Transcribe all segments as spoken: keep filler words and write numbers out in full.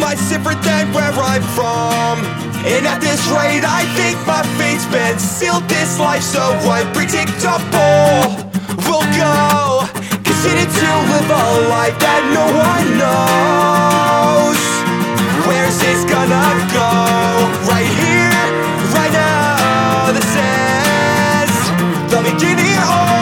miles different than where I'm from. And at this rate I think my fate's been sealed. This life so unpredictable will go. Consider to live a life that no one knows. Where's this gonna go? Right here, right now. This is the beginning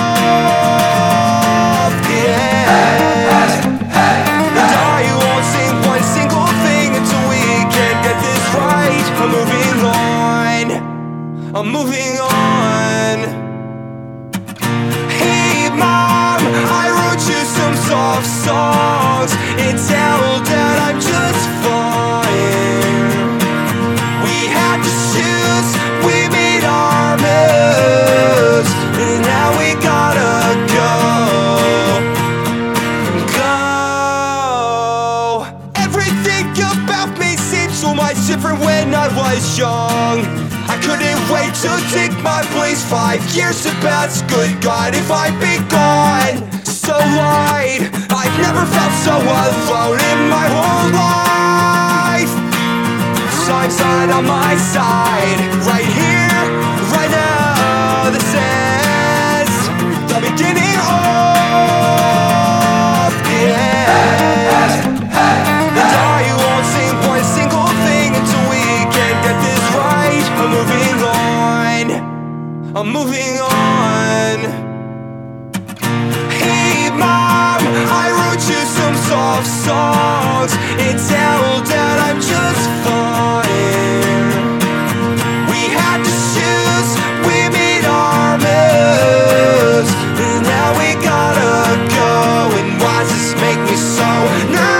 of the end. And I won't sing one single thing until we can get this right. I'm moving on, I'm moving on. Hey mom, I wrote you some soft songs and tell that I'm just fine. We had to choose, we made our moves, and now we gotta go, go. Everything about me seems so much different when I was young. I couldn't wait to take my place. Five years to pass, good God, if I'd be gone. So light, I've never felt so alone in my whole life. Time's not on my side. Right here, right now. This is the beginning of the end. And I won't sing one single thing until we can get this right. I'm moving on, I'm moving on. Hey mom, I wrote you some soft songs and tell that I'm just fine. We had to choose, we made our moves, and now we gotta go. And why does this make me so nervous?